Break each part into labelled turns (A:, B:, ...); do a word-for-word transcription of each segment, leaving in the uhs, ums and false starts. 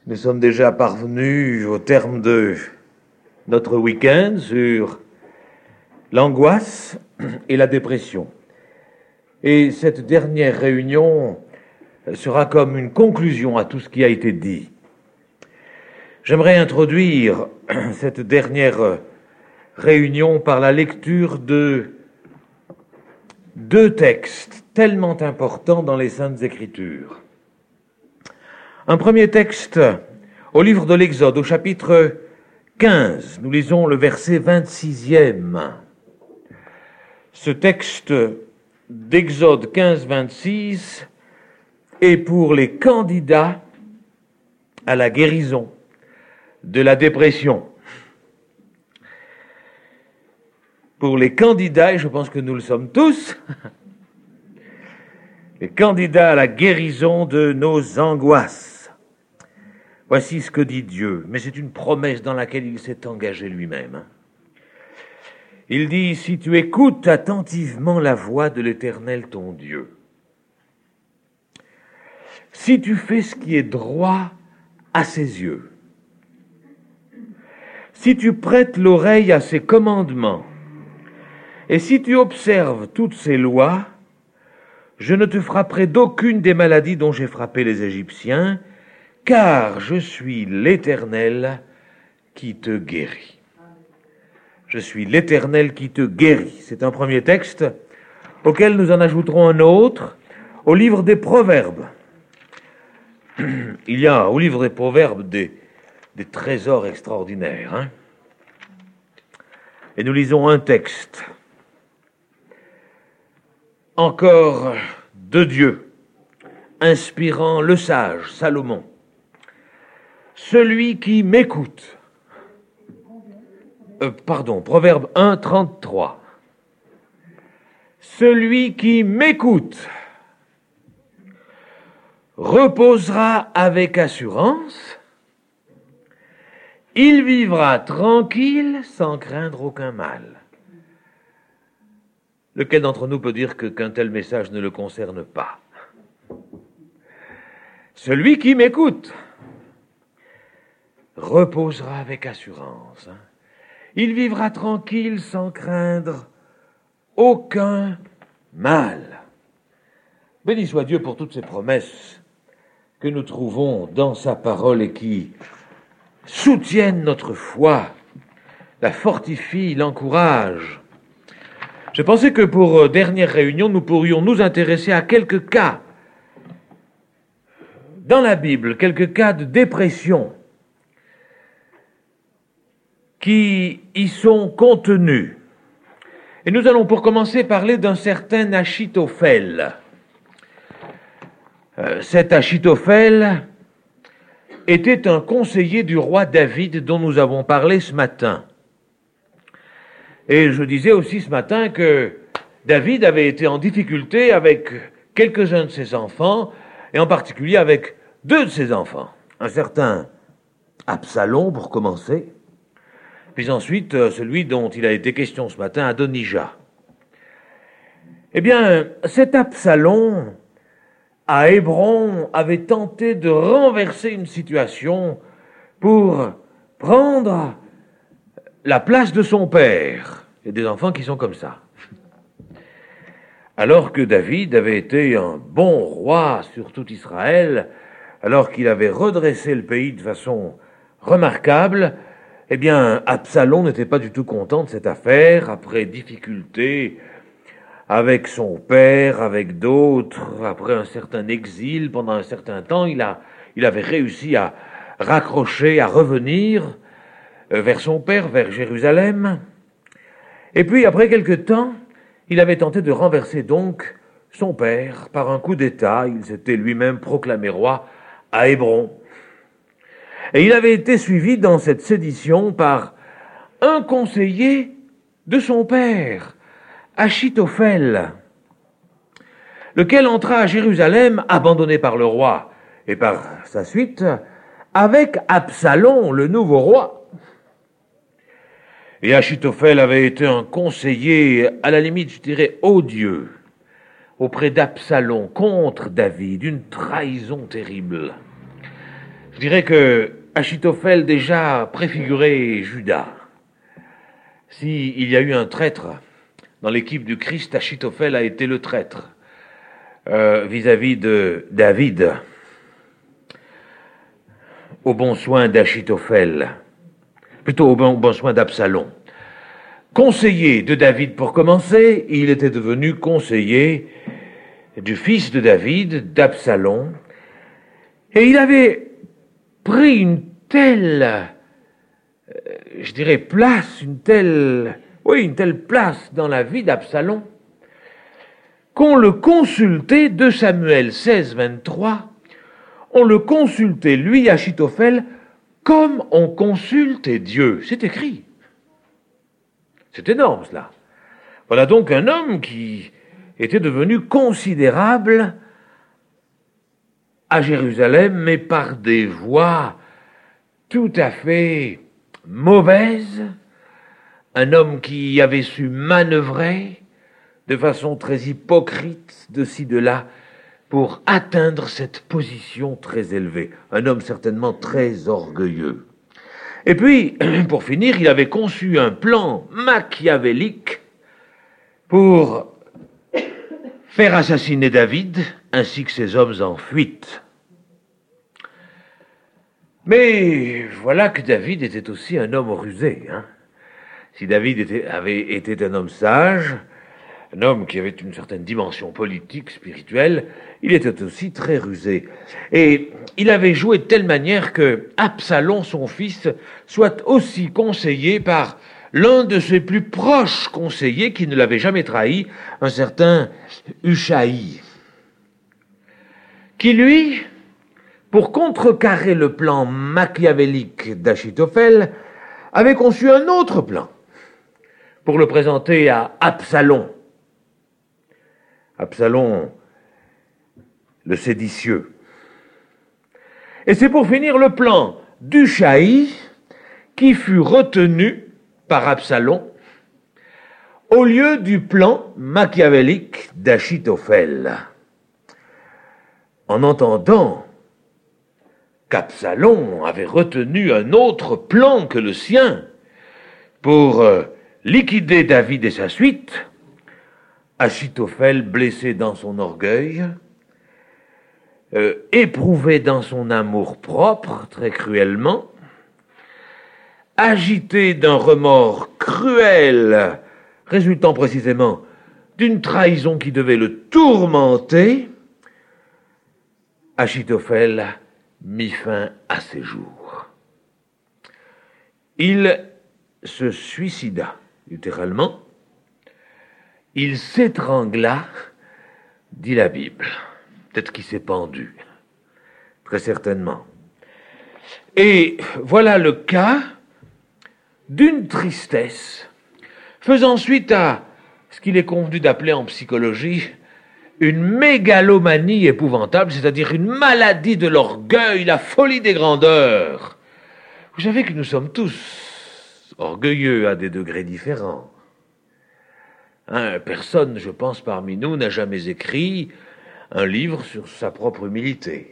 A: Nous sommes déjà parvenus au terme de notre week-end sur l'angoisse et la dépression. Et cette dernière réunion sera comme une conclusion à tout ce qui a été dit. J'aimerais introduire cette dernière réunion par la lecture de deux textes tellement importants dans les Saintes Écritures. Un premier texte au livre de l'Exode, au chapitre quinze. Nous lisons le verset vingt-sixième. Ce texte d'Exode quinze, vingt-six est pour les candidats à la guérison de la dépression. Pour les candidats, et je pense que nous le sommes tous, les candidats à la guérison de nos angoisses. Voici ce que dit Dieu, mais c'est une promesse dans laquelle il s'est engagé lui-même. Il dit, si tu écoutes attentivement la voix de l'Éternel ton Dieu, si tu fais ce qui est droit à ses yeux, si tu prêtes l'oreille à ses commandements, et si tu observes toutes ses lois, je ne te frapperai d'aucune des maladies dont j'ai frappé les Égyptiens, car je suis l'Éternel qui te guérit. Je suis l'Éternel qui te guérit. C'est un premier texte auquel nous en ajouterons un autre au livre des Proverbes. Il y a au livre des Proverbes des, des trésors extraordinaires. Hein? Et nous lisons un texte encore de Dieu, inspirant le sage Salomon. Celui qui m'écoute, euh, pardon, Proverbe un, trente-trois. Celui qui m'écoute reposera avec assurance, il vivra tranquille sans craindre aucun mal. Lequel d'entre nous peut dire que, qu'un tel message ne le concerne pas? Celui qui m'écoute reposera avec assurance. Hein. Il vivra tranquille sans craindre aucun mal. Béni soit Dieu pour toutes ces promesses que nous trouvons dans sa parole et qui soutiennent notre foi, la fortifient, l'encouragent. Je pensais que pour dernière réunion, nous pourrions nous intéresser à quelques cas dans la Bible, quelques cas de dépression qui y sont contenus. Et nous allons pour commencer parler d'un certain Achitophel. Euh, cet Achitophel était un conseiller du roi David dont nous avons parlé ce matin. Et je disais aussi ce matin que David avait été en difficulté avec quelques-uns de ses enfants, et en particulier avec deux de ses enfants. Un certain Absalom, pour commencer, puis ensuite celui dont il a été question ce matin, Adonijah. Eh bien, cet Absalom, à Hébron, avait tenté de renverser une situation pour prendre la place de son père. Il y a des enfants qui sont comme ça. Alors que David avait été un bon roi sur tout Israël, alors qu'il avait redressé le pays de façon remarquable, eh bien, Absalom n'était pas du tout content de cette affaire, après difficulté avec son père, avec d'autres, après un certain exil, pendant un certain temps, il a, il avait réussi à raccrocher, à revenir vers son père, vers Jérusalem. Et puis, après quelque temps, il avait tenté de renverser donc son père par un coup d'État. Il s'était lui-même proclamé roi à Hébron. Et il avait été suivi dans cette sédition par un conseiller de son père, Achitophel, lequel entra à Jérusalem, abandonné par le roi et par sa suite, avec Absalom, le nouveau roi. Et Achitophel avait été un conseiller, à la limite, je dirais, odieux, auprès d'Absalom contre David, une trahison terrible. Je dirais que Achitophel déjà préfigurait Judas. S'il y a eu un traître dans l'équipe du Christ, Achitophel a été le traître euh, vis-à-vis de David, au bon soin d'Achitophel, plutôt au bon, bon soin d'Absalom. Conseiller de David pour commencer, il était devenu conseiller du fils de David, d'Absalom, et il avait pris une telle, euh, je dirais, place, une telle, oui, une telle place dans la vie d'Absalom, qu'on le consultait, deux Samuel seize, vingt-trois, on le consultait, lui, Achitophel, comme on consultait Dieu. C'est écrit. C'est énorme, cela. Voilà donc un homme qui était devenu considérable à Jérusalem, mais par des voies tout à fait mauvaises. Un homme qui avait su manœuvrer de façon très hypocrite de ci, de là, pour atteindre cette position très élevée. Un homme certainement très orgueilleux. Et puis, pour finir, il avait conçu un plan machiavélique pour faire assassiner David ainsi que ses hommes en fuite. Mais voilà que David était aussi un homme rusé. Hein. Si David était, avait été un homme sage, un homme qui avait une certaine dimension politique, spirituelle, il était aussi très rusé. Et il avait joué de telle manière que Absalom, son fils, soit aussi conseillé par l'un de ses plus proches conseillers qui ne l'avait jamais trahi, un certain Ushaï, qui lui, pour contrecarrer le plan machiavélique d'Achitophel, avait conçu un autre plan pour le présenter à Absalom. Absalom, le séditieux. Et c'est pour finir le plan d'Ushaï qui fut retenu par Absalom au lieu du plan machiavélique d'Achitophel. En entendant qu'Absalom avait retenu un autre plan que le sien pour euh, liquider David et sa suite, Achitophel, blessé dans son orgueil, euh, éprouvé dans son amour-propre très cruellement, agité d'un remords cruel, résultant précisément d'une trahison qui devait le tourmenter, Achitophel mit fin à ses jours. Il se suicida, littéralement. Il s'étrangla, dit la Bible. Peut-être qu'il s'est pendu, très certainement. Et voilà le cas d'une tristesse, faisant suite à ce qu'il est convenu d'appeler en psychologie une mégalomanie épouvantable, c'est-à-dire une maladie de l'orgueil, la folie des grandeurs. Vous savez que nous sommes tous orgueilleux à des degrés différents. Hein, personne, je pense, parmi nous n'a jamais écrit un livre sur sa propre humilité.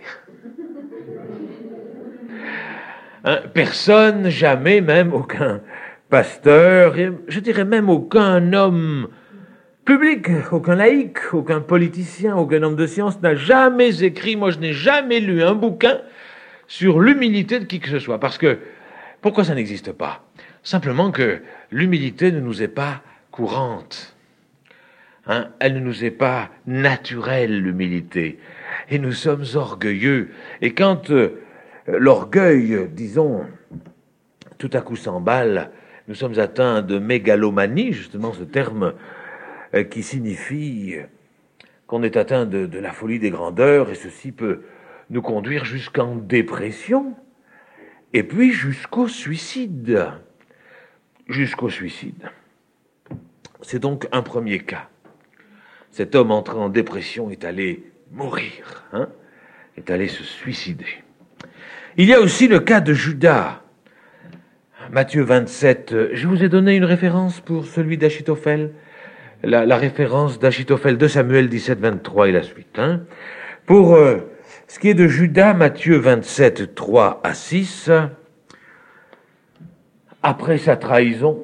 A: Hein, personne, jamais, même aucun pasteur, et je dirais même aucun homme public, aucun laïc, aucun politicien, aucun homme de science n'a jamais écrit, moi je n'ai jamais lu un bouquin sur l'humilité de qui que ce soit. Parce que, pourquoi ça n'existe pas? Simplement que l'humilité ne nous est pas courante. Hein, elle ne nous est pas naturelle, l'humilité. Et nous sommes orgueilleux. Et quand euh, l'orgueil, disons, tout à coup s'emballe, nous sommes atteints de mégalomanie, justement ce terme euh, qui signifie qu'on est atteint de, de la folie des grandeurs, et ceci peut nous conduire jusqu'en dépression, et puis jusqu'au suicide. Jusqu'au suicide. C'est donc un premier cas. Cet homme entré en dépression est allé mourir, hein, est allé se suicider. Il y a aussi le cas de Judas. Matthieu vingt-sept, je vous ai donné une référence pour celui d'Achitophel, la, la référence d'Achitophel de Samuel dix-sept, vingt-trois et la suite. Hein. Pour euh, Ce qui est de Judas, Matthieu vingt-sept, trois à six, après sa trahison,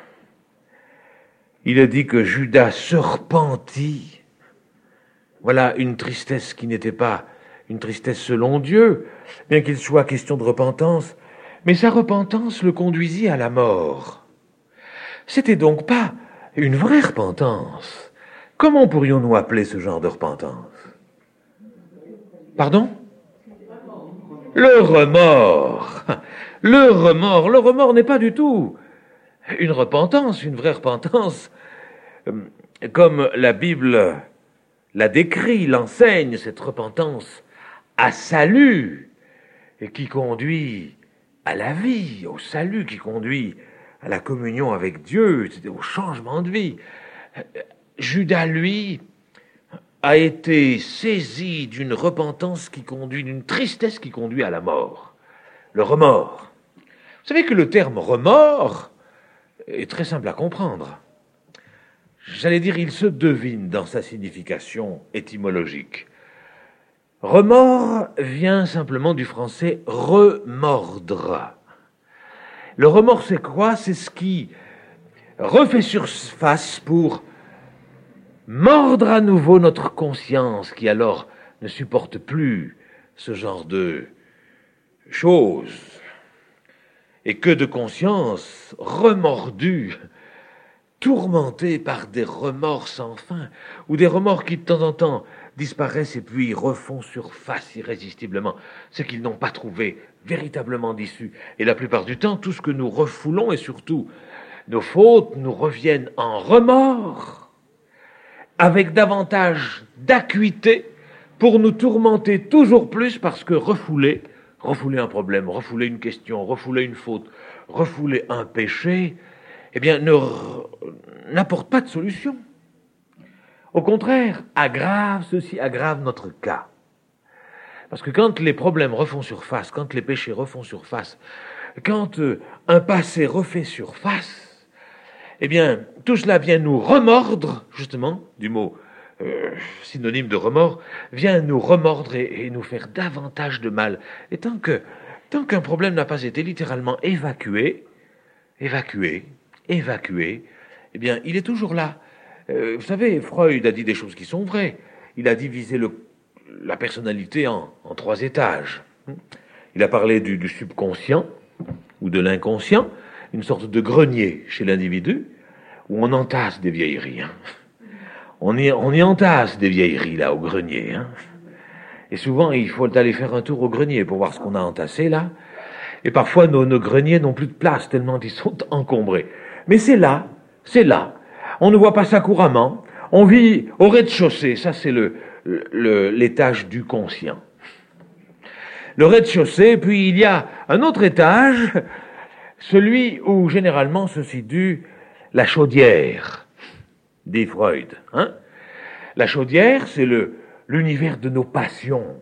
A: il est dit que Judas se repentit. Voilà une tristesse qui n'était pas une tristesse selon Dieu, bien qu'il soit question de repentance, mais sa repentance le conduisit à la mort. C'était donc pas une vraie repentance. Comment pourrions-nous appeler ce genre de repentance? Pardon? Le remords. Le remords. Le remords n'est pas du tout une repentance, une vraie repentance, comme la Bible la décrit, l'enseigne, cette repentance à salut, et qui conduit à la vie, au salut, qui conduit à la communion avec Dieu, au changement de vie. Judas, lui, a été saisi d'une repentance qui conduit, d'une tristesse qui conduit à la mort. Le remords. Vous savez que le terme remords est très simple à comprendre. J'allais dire, il se devine dans sa signification étymologique. Remords vient simplement du français remordre. Le remords, c'est quoi? C'est ce qui refait surface pour mordre à nouveau notre conscience, qui alors ne supporte plus ce genre de choses. Et que de conscience remordue, tourmentée par des remords sans fin, ou des remords qui de temps en temps disparaissent et puis refont surface irrésistiblement, ce qu'ils n'ont pas trouvé véritablement d'issue. Et la plupart du temps, tout ce que nous refoulons, et surtout nos fautes, nous reviennent en remords, avec davantage d'acuité, pour nous tourmenter toujours plus, parce que refouler, refouler un problème, refouler une question, refouler une faute, refouler un péché, eh bien, ne, n'apporte pas de solution. Au contraire, aggrave ceci, aggrave notre cas. Parce que quand les problèmes refont surface, quand les péchés refont surface, quand euh, un passé refait surface, eh bien, tout cela vient nous remordre, justement, du mot euh, synonyme de remords, vient nous remordre et, et nous faire davantage de mal. Et tant que, tant qu'un problème n'a pas été littéralement évacué, évacué, évacué, eh bien, il est toujours là. Euh, vous savez, Freud a dit des choses qui sont vraies. Il a divisé le, la personnalité en, en trois étages. Il a parlé du, du subconscient ou de l'inconscient, une sorte de grenier chez l'individu, où on entasse des vieilleries. Hein. On, y, on y entasse des vieilleries, là, au grenier. Hein. Et souvent, il faut aller faire un tour au grenier pour voir ce qu'on a entassé, là. Et parfois, nos, nos greniers n'ont plus de place, tellement ils sont encombrés. Mais c'est là, c'est là. On ne voit pas ça couramment. On vit au rez-de-chaussée. Ça, c'est le, le, l'étage du conscient. Le rez-de-chaussée, puis il y a un autre étage, celui où généralement se situe la chaudière, dit Freud. Hein? La chaudière, c'est le, l'univers de nos passions.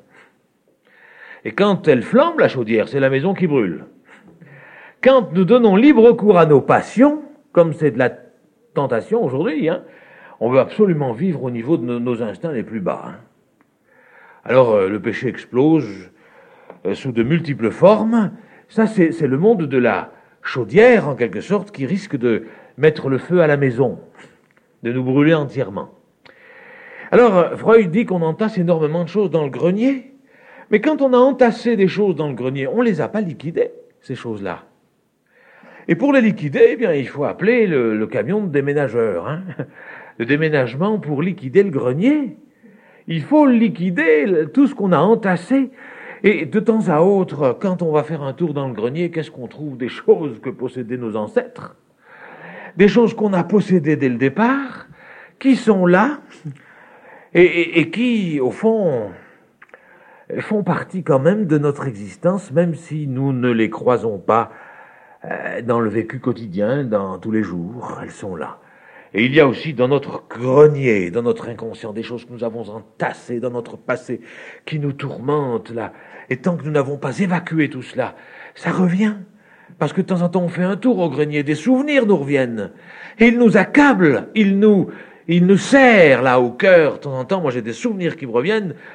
A: Et quand elle flambe, la chaudière, c'est la maison qui brûle. Quand nous donnons libre cours à nos passions, comme c'est de la tentation aujourd'hui, hein, on veut absolument vivre au niveau de nos, nos instincts les plus bas. Hein. Alors, euh, le péché explose euh, sous de multiples formes. Ça, c'est, c'est le monde de la chaudière, en quelque sorte, qui risque de mettre le feu à la maison, de nous brûler entièrement. Alors, euh, Freud dit qu'on entasse énormément de choses dans le grenier, mais quand on a entassé des choses dans le grenier, on ne les a pas liquidées, ces choses-là. Et pour les liquider, eh bien, il faut appeler le, le camion de déménageur, hein, le déménagement pour liquider le grenier. Il faut liquider tout ce qu'on a entassé. Et de temps à autre, quand on va faire un tour dans le grenier, qu'est-ce qu'on trouve? Des choses que possédaient nos ancêtres, des choses qu'on a possédées dès le départ, qui sont là, et, et, et qui, au fond, font partie quand même de notre existence, même si nous ne les croisons pas dans le vécu quotidien, dans tous les jours, elles sont là. Et il y a aussi dans notre grenier, dans notre inconscient, des choses que nous avons entassées dans notre passé, qui nous tourmentent là. Et tant que nous n'avons pas évacué tout cela, ça revient. Parce que de temps en temps, on fait un tour au grenier, des souvenirs nous reviennent. Et ils nous accablent, ils nous, ils nous serrent là au cœur. De temps en temps, moi j'ai des souvenirs qui me reviennent.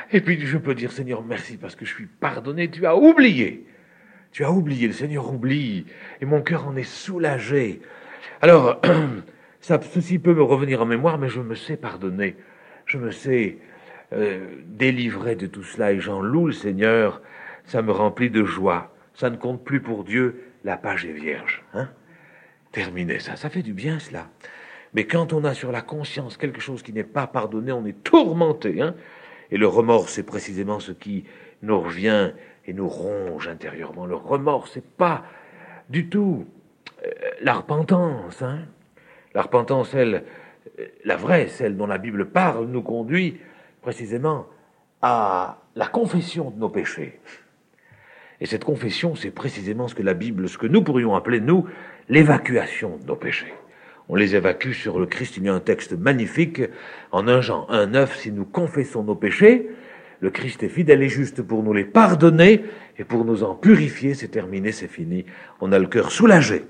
A: Et puis je peux dire, Seigneur, merci parce que je suis pardonné. Tu as oublié. Tu as oublié. Le Seigneur oublie. Et mon cœur en est soulagé. Alors, ça, ceci peut me revenir en mémoire, mais je me sais pardonner. Je me sais euh, délivré de tout cela. Et j'en loue le Seigneur. Ça me remplit de joie. Ça ne compte plus pour Dieu. La page est vierge. Hein? Terminé ça. Ça fait du bien, cela. Mais quand on a sur la conscience quelque chose qui n'est pas pardonné, on est tourmenté. Hein? Et le remords, c'est précisément ce qui nous revient et nous ronge intérieurement. Le remords, c'est pas du tout euh, la repentance. Hein? La repentance, elle, la vraie, celle dont la Bible parle, nous conduit précisément à la confession de nos péchés. Et cette confession, c'est précisément ce que la Bible, ce que nous pourrions appeler, nous, l'évacuation de nos péchés. On les évacue sur le Christ. Il y a un texte magnifique en premier Jean un neuf. Si nous confessons nos péchés, le Christ est fidèle et juste pour nous les pardonner et pour nous en purifier. C'est terminé, c'est fini. On a le cœur soulagé.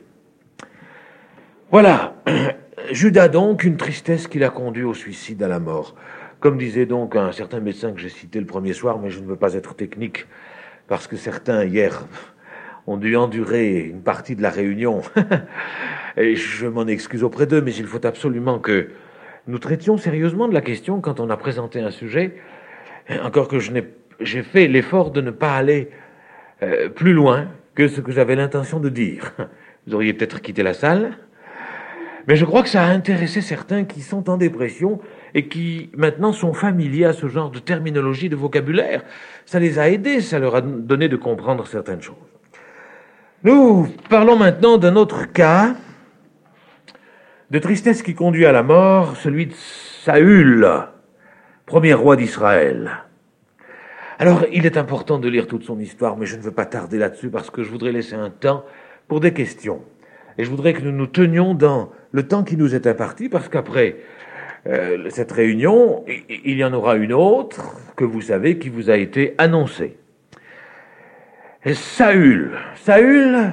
A: Voilà. Judas donc, une tristesse qui l'a conduit au suicide, à la mort. Comme disait donc un certain médecin que j'ai cité le premier soir, mais je ne veux pas être technique, parce que certains, hier, ont dû endurer une partie de la réunion. Et je m'en excuse auprès d'eux, mais il faut absolument que nous traitions sérieusement de la question quand on a présenté un sujet, encore que je n'ai, j'ai fait l'effort de ne pas aller euh, plus loin que ce que j'avais l'intention de dire. Vous auriez peut-être quitté la salle, mais je crois que ça a intéressé certains qui sont en dépression et qui maintenant sont familiers à ce genre de terminologie, de vocabulaire. Ça les a aidés, ça leur a donné de comprendre certaines choses. Nous parlons maintenant d'un autre cas de tristesse qui conduit à la mort, celui de Saül, premier roi d'Israël. Alors, il est important de lire toute son histoire, mais je ne veux pas tarder là-dessus parce que je voudrais laisser un temps pour des questions. Et je voudrais que nous nous tenions dans le temps qui nous est imparti, parce qu'après euh, cette réunion, il y en aura une autre que vous savez qui vous a été annoncée. Et Saül, Saül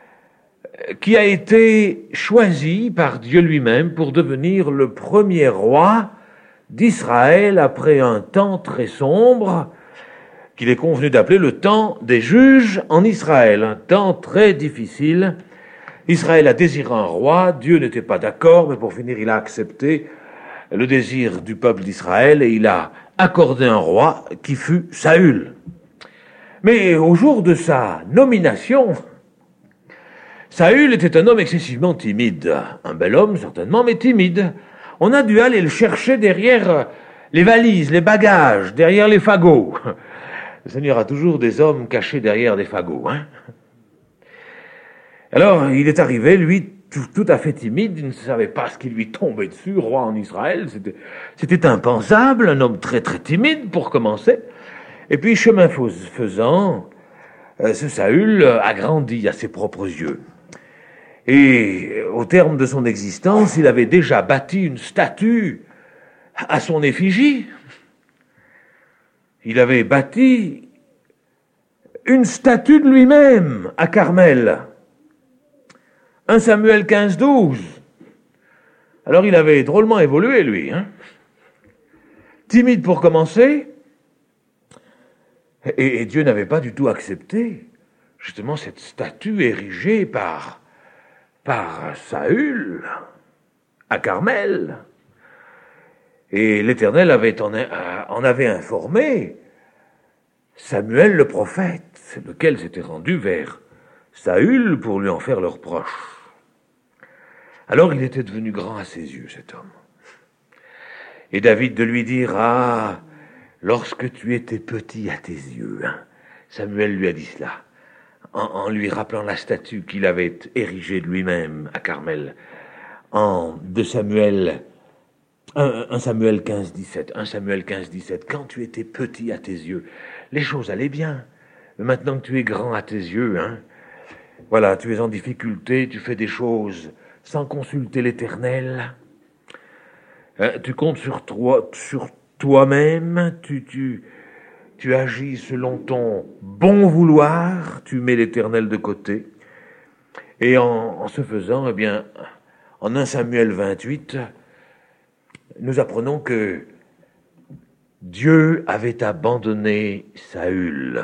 A: qui a été choisi par Dieu lui-même pour devenir le premier roi d'Israël après un temps très sombre qu'il est convenu d'appeler le temps des juges en Israël, un temps très difficile. Israël a désiré un roi, Dieu n'était pas d'accord, mais pour finir, il a accepté le désir du peuple d'Israël et il a accordé un roi qui fut Saül. Mais au jour de sa nomination, Saül était un homme excessivement timide. Un bel homme, certainement, mais timide. On a dû aller le chercher derrière les valises, les bagages, derrière les fagots. Le Seigneur a toujours des hommes cachés derrière des fagots. Hein. Alors, il est arrivé, lui, tout, tout à fait timide, il ne savait pas ce qui lui tombait dessus, roi en Israël. C'était, c'était impensable, un homme très très timide pour commencer. Et puis, chemin faisant, ce Saül a grandi à ses propres yeux. Et au terme de son existence, il avait déjà bâti une statue à son effigie. Il avait bâti une statue de lui-même à Carmel. premier Samuel quinze douze. Alors il avait drôlement évolué, lui. Hein. Timide pour commencer. Et, et Dieu n'avait pas du tout accepté, justement, cette statue érigée par... par Saül, à Carmel. Et l'Éternel avait en, en avait informé Samuel le prophète, lequel s'était rendu vers Saül pour lui en faire le reproche. Alors il était devenu grand à ses yeux, cet homme. Et David de lui dire, ah, lorsque tu étais petit à tes yeux, hein, Samuel lui a dit cela. En, en lui rappelant la statue qu'il avait érigée de lui-même à Carmel, en deux Samuel, un Samuel quinze dix-sept, un Samuel quinze dix-sept, quand tu étais petit à tes yeux, les choses allaient bien. Mais maintenant que tu es grand à tes yeux, hein, voilà, tu es en difficulté, tu fais des choses sans consulter l'Éternel, hein, tu comptes sur toi, sur toi-même, tu, tu, tu agis selon ton bon vouloir, tu mets l'Éternel de côté. Et en, en ce faisant, eh bien, en un Samuel vingt-huit, nous apprenons que Dieu avait abandonné Saül.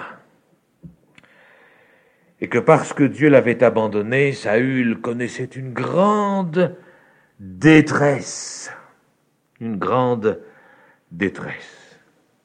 A: Et que parce que Dieu l'avait abandonné, Saül connaissait une grande détresse. Une grande détresse.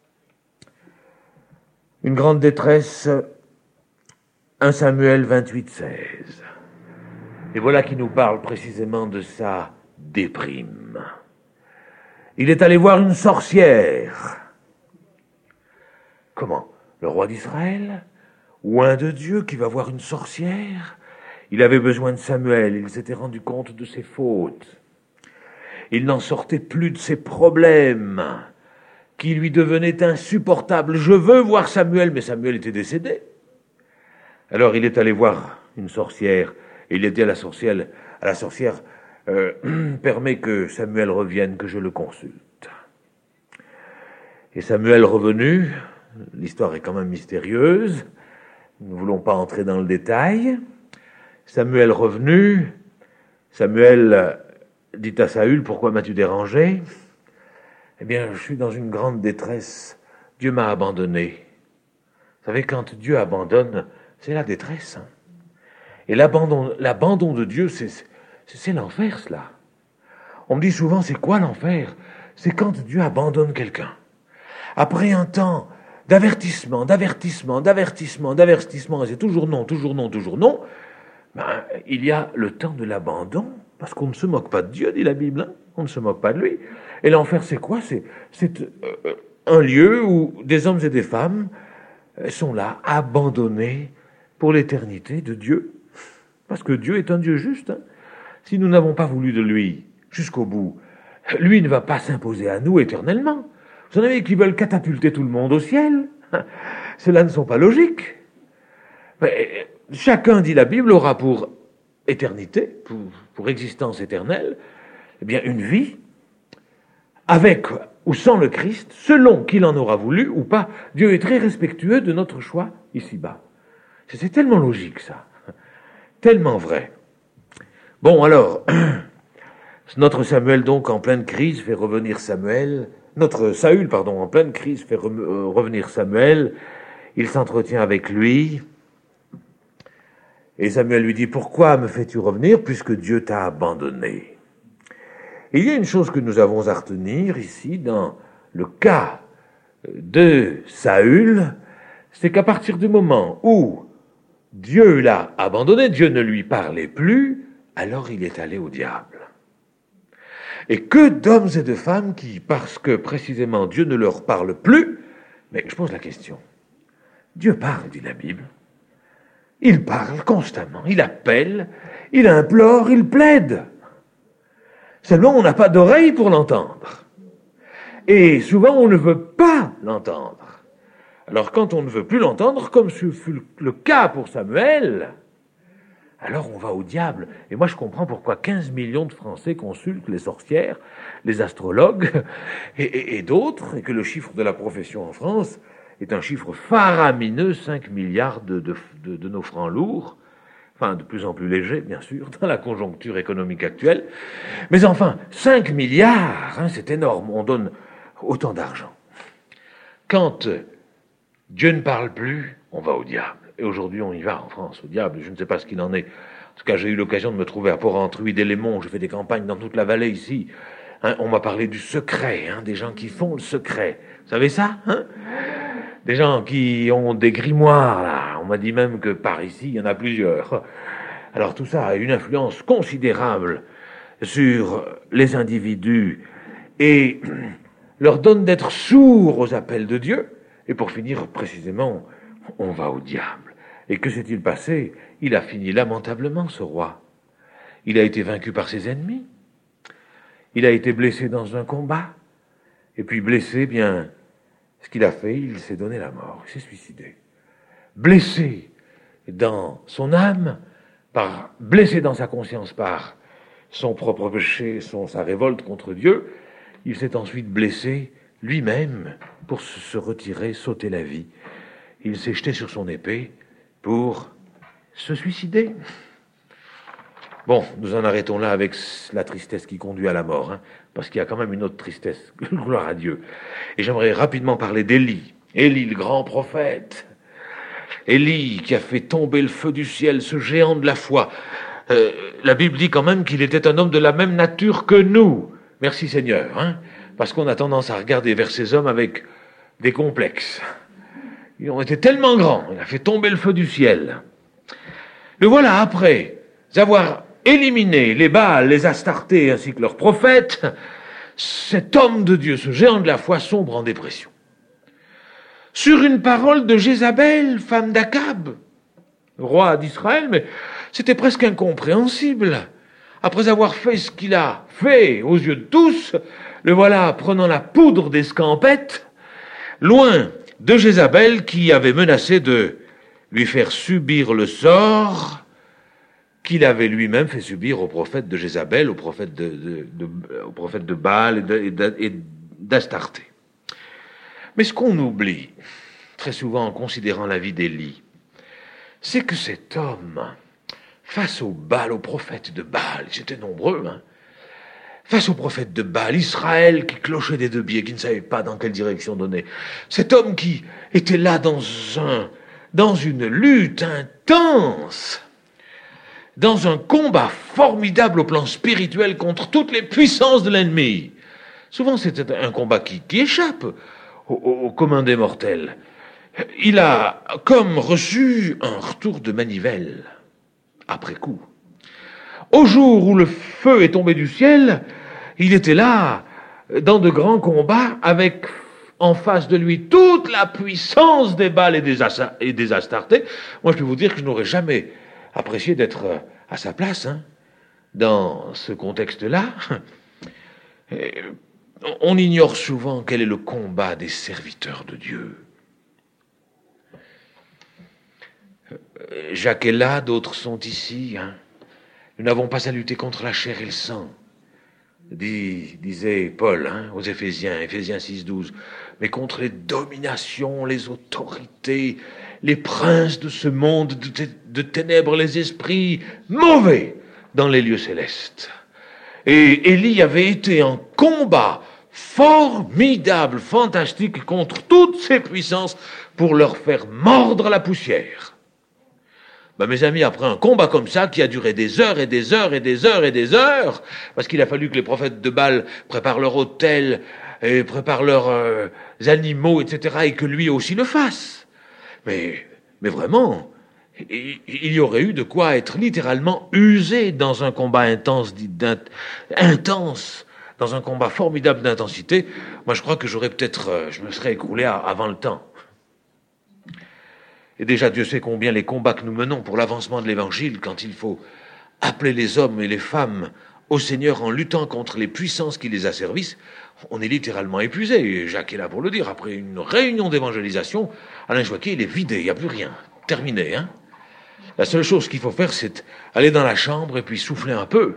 A: Une grande détresse, premier Samuel vingt-huit, seize. Et voilà qui nous parle précisément de sa déprime. Il est allé voir une sorcière. Comment? Le roi d'Israël? Ou un de Dieu qui va voir une sorcière? Il avait besoin de Samuel, il s'était rendu compte de ses fautes. Il n'en sortait plus de ses problèmes, qui lui devenaient insupportables. Je veux voir Samuel, mais Samuel était décédé. Alors il est allé voir une sorcière, et il a dit à la sorcière, à la sorcière euh, permets que Samuel revienne, que je le consulte. Et Samuel revenu, l'histoire est quand même mystérieuse, nous ne voulons pas entrer dans le détail. Samuel revenu, Samuel dit à Saül, pourquoi m'as-tu dérangé? Eh bien, je suis dans une grande détresse. Dieu m'a abandonné. Vous savez, quand Dieu abandonne, c'est la détresse. Hein. Et l'abandon, l'abandon de Dieu, c'est, c'est, c'est l'enfer, cela. On me dit souvent, c'est quoi l'enfer? C'est quand Dieu abandonne quelqu'un. Après un temps d'avertissement, d'avertissement, d'avertissement, d'avertissement, et c'est toujours non, toujours non, toujours non, ben, il y a le temps de l'abandon, parce qu'on ne se moque pas de Dieu, dit la Bible, hein, on ne se moque pas de lui. Et l'enfer, c'est quoi? C'est, c'est euh, un lieu où des hommes et des femmes sont là, abandonnés pour l'éternité de Dieu. Parce que Dieu est un Dieu juste. Hein. Si nous n'avons pas voulu de lui jusqu'au bout, lui ne va pas s'imposer à nous éternellement. Vous en avez qui veulent catapulter tout le monde au ciel. Cela ne sont pas logiques. Mais chacun, dit la Bible, aura pour éternité, pour, pour existence éternelle, eh bien une vie avec ou sans le Christ, selon qu'il en aura voulu ou pas. Dieu est très respectueux de notre choix ici-bas. C'est tellement logique, ça. Tellement vrai. Bon, alors, notre Samuel, donc, en pleine crise, fait revenir Samuel. Notre Saül, pardon, en pleine crise, fait re- euh, revenir Samuel. Il s'entretient avec lui. Et Samuel lui dit, pourquoi me fais-tu revenir puisque Dieu t'a abandonné? Et il y a une chose que nous avons à retenir ici, dans le cas de Saül, c'est qu'à partir du moment où Dieu l'a abandonné, Dieu ne lui parlait plus, alors il est allé au diable. Et que d'hommes et de femmes qui, parce que précisément Dieu ne leur parle plus, mais je pose la question, Dieu parle, dit la Bible, il parle constamment, il appelle, il implore, il plaide. Seulement on n'a pas d'oreille pour l'entendre. Et souvent on ne veut pas l'entendre. Alors quand on ne veut plus l'entendre, comme ce fut le cas pour Samuel, alors on va au diable. Et moi je comprends pourquoi quinze millions de Français consultent les sorcières, les astrologues et, et, et d'autres, et que le chiffre de la profession en France est un chiffre faramineux, cinq milliards de, de, de, de nos francs lourds, enfin de plus en plus léger bien sûr, dans la conjoncture économique actuelle. Mais enfin, cinq milliards, hein, c'est énorme, on donne autant d'argent. Quand Dieu ne parle plus, on va au diable. Et aujourd'hui, on y va en France, au diable. Je ne sais pas ce qu'il en est. En tout cas, j'ai eu l'occasion de me trouver à Port-Entruy, des Lémons. J'ai fait des campagnes dans toute la vallée ici. Hein, on m'a parlé du secret, hein, des gens qui font le secret. Vous savez ça, hein? Des gens qui ont des grimoires, là. On m'a dit même que par ici, il y en a plusieurs. Alors tout ça a une influence considérable sur les individus et leur donne d'être sourds aux appels de Dieu. Et pour finir, précisément, on va au diable. Et que s'est-il passé? Il a fini lamentablement, ce roi. Il a été vaincu par ses ennemis. Il a été blessé dans un combat. Et puis blessé, bien, ce qu'il a fait, il s'est donné la mort. Il s'est suicidé. Blessé dans son âme, par, blessé dans sa conscience par son propre péché, son, sa révolte contre Dieu, il s'est ensuite blessé lui-même pour se retirer, sauter la vie. Il s'est jeté sur son épée pour se suicider. Bon, nous en arrêtons là avec la tristesse qui conduit à la mort, hein, parce qu'il y a quand même une autre tristesse, gloire à Dieu. Et j'aimerais rapidement parler d'Élie, Élie le grand prophète, Élie qui a fait tomber le feu du ciel, ce géant de la foi. Euh, la Bible dit quand même qu'il était un homme de la même nature que nous. Merci Seigneur, hein, parce qu'on a tendance à regarder vers ces hommes avec des complexes. Ils ont été tellement grands, il a fait tomber le feu du ciel. Le voilà, après avoir éliminé les Baals, les Astartés ainsi que leurs prophètes, cet homme de Dieu, ce géant de la foi, sombre en dépression. Sur une parole de Jézabel, femme d'Akab, roi d'Israël, mais c'était presque incompréhensible. Après avoir fait ce qu'il a fait aux yeux de tous, le voilà prenant la poudre d'escampette, loin de Jézabel qui avait menacé de lui faire subir le sort qu'il avait lui-même fait subir au prophète de Jézabel, au prophète de, de, de, au prophète de Baal et, de, et, de, et d'Astarté. Mais ce qu'on oublie, très souvent en considérant la vie d'Élie, c'est que cet homme, face au Baal, aux prophètes de Baal, ils étaient nombreux, hein, face aux prophètes de Baal, Israël qui clochait des deux pieds, qui ne savait pas dans quelle direction donner, cet homme qui était là dans, un, dans une lutte intense, dans un combat formidable au plan spirituel contre toutes les puissances de l'ennemi. Souvent, c'est un combat qui, qui échappe au, au, au commun des mortels. Il a comme reçu un retour de manivelle, après coup. Au jour où le feu est tombé du ciel, il était là, dans de grands combats, avec en face de lui toute la puissance des Baals et des, Assa- et des Astartés. Moi, je peux vous dire que je n'aurais jamais apprécié d'être à sa place, hein, dans ce contexte-là. On ignore souvent quel est le combat des serviteurs de Dieu. Jacques est là, d'autres sont ici. Hein. Nous n'avons pas à lutter contre la chair et le sang, dit, disait Paul hein, aux Éphésiens, Éphésiens six, douze, mais contre les dominations, les autorités, les princes de ce monde de, t- de ténèbres, les esprits mauvais dans les lieux célestes. Et Élie avait été en combat formidable, fantastique contre toutes ces puissances pour leur faire mordre la poussière. Ben, mes amis, après un combat comme ça, qui a duré des heures et des heures et des heures et des heures, parce qu'il a fallu que les prophètes de Baal préparent leur autel et préparent leurs euh, animaux, et cetera, et que lui aussi le fasse. Mais, mais vraiment, il y aurait eu de quoi être littéralement usé dans un combat intense, intense, dans un combat formidable d'intensité. Moi, je crois que j'aurais peut-être, euh, je me serais écroulé à, avant le temps. Et déjà, Dieu sait combien les combats que nous menons pour l'avancement de l'Évangile, quand il faut appeler les hommes et les femmes au Seigneur en luttant contre les puissances qui les asservissent, on est littéralement épuisé. Et Jacques est là pour le dire. Après une réunion d'évangélisation, Alain Joaquin, il est vidé, il n'y a plus rien. Terminé, hein. La seule chose qu'il faut faire, c'est aller dans la chambre et puis souffler un peu.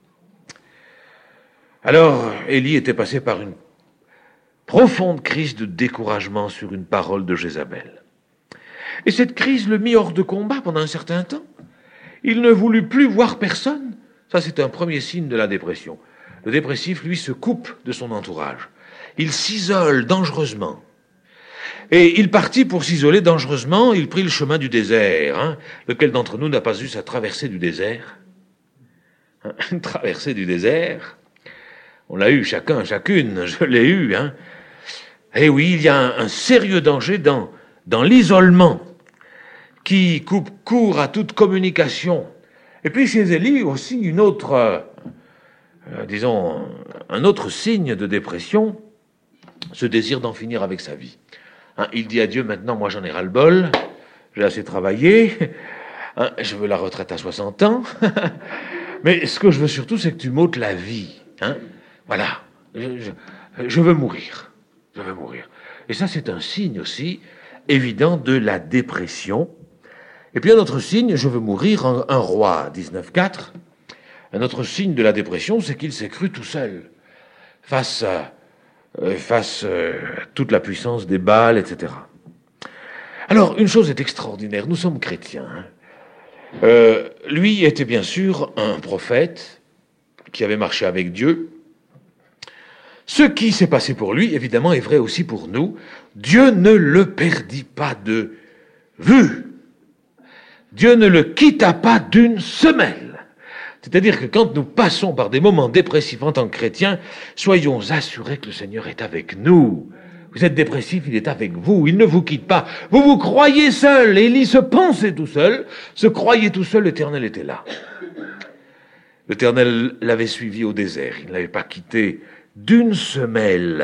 A: Alors, Élie était passé par une profonde crise de découragement sur une parole de Jézabel. Et cette crise le mit hors de combat pendant un certain temps. Il ne voulut plus voir personne. Ça, c'est un premier signe de la dépression. Le dépressif, lui, se coupe de son entourage. Il s'isole dangereusement. Et il partit pour s'isoler dangereusement. Il prit le chemin du désert. Hein. Lequel d'entre nous n'a pas eu sa traversée du désert? Hein, une traversée du désert. On l'a eu chacun, chacune. Je l'ai eu. Hein. Et oui, il y a un, un sérieux danger dans, dans l'isolement qui coupe court à toute communication. Et puis chez Élie aussi une autre, euh, euh, disons, un autre signe de dépression, ce désir d'en finir avec sa vie. Hein, il dit à Dieu, maintenant moi j'en ai ras-le-bol, j'ai assez travaillé, hein, je veux la retraite à soixante ans, mais ce que je veux surtout c'est que tu m'ôtes la vie. Hein, voilà, je, je, je veux mourir, je veux mourir. Et ça c'est un signe aussi évident de la dépression. Et puis un autre signe, je veux mourir, un, un roi, dix-neuf quatre. Un autre signe de la dépression, c'est qu'il s'est cru tout seul, face à, euh, face, euh, à toute la puissance des Baals, et cetera. Alors, une chose est extraordinaire, nous sommes chrétiens. Hein. Euh, lui était bien sûr un prophète qui avait marché avec Dieu. Ce qui s'est passé pour lui, évidemment, est vrai aussi pour nous. Dieu ne le perdit pas de vue. Dieu ne le quitta pas d'une semelle. C'est-à-dire que quand nous passons par des moments dépressifs en tant que chrétiens, soyons assurés que le Seigneur est avec nous. Vous êtes dépressif, il est avec vous, il ne vous quitte pas. Vous vous croyez seul, Élie se pensait tout seul, se croyait tout seul, l'Éternel était là. L'Éternel l'avait suivi au désert, il ne l'avait pas quitté d'une semelle.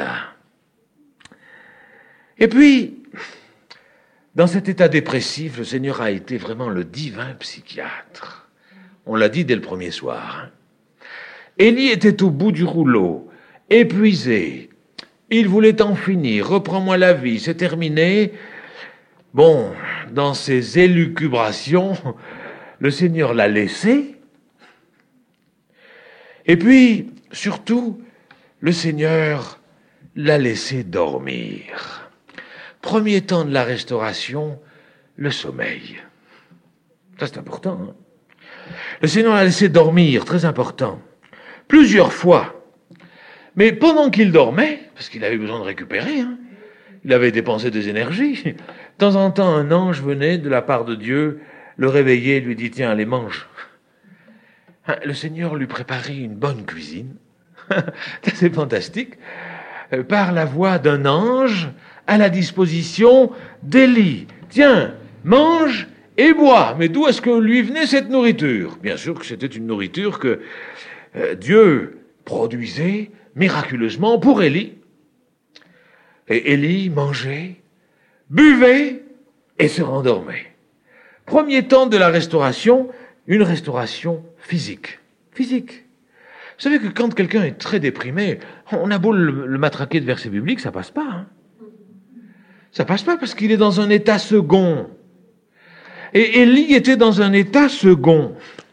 A: Et puis, dans cet état dépressif, le Seigneur a été vraiment le divin psychiatre. On l'a dit dès le premier soir. Élie était au bout du rouleau, épuisé. Il voulait en finir. Reprends-moi la vie, c'est terminé. Bon, dans ses élucubrations, le Seigneur l'a laissé. Et puis, surtout, le Seigneur l'a laissé dormir. Premier temps de la restauration, le sommeil. Ça, c'est important. Hein? Le Seigneur l'a laissé dormir, très important. Plusieurs fois. Mais pendant qu'il dormait, parce qu'il avait besoin de récupérer, hein, il avait dépensé des énergies, de temps en temps, un ange venait de la part de Dieu, le réveillait, lui dit, tiens, allez, mange. Le Seigneur lui préparait une bonne cuisine. C'est fantastique. Par la voix d'un ange à la disposition d'Élie. Tiens, mange et bois. Mais d'où est-ce que lui venait cette nourriture? Bien sûr que c'était une nourriture que euh, Dieu produisait miraculeusement pour Élie. Et Élie mangeait, buvait et se rendormait. Premier temps de la restauration, une restauration physique. Physique. Vous savez que quand quelqu'un est très déprimé, on a beau le, le matraquer de versets bibliques, ça passe pas. Hein. Ça passe pas parce qu'il est dans un état second. Et Élie était dans un état second.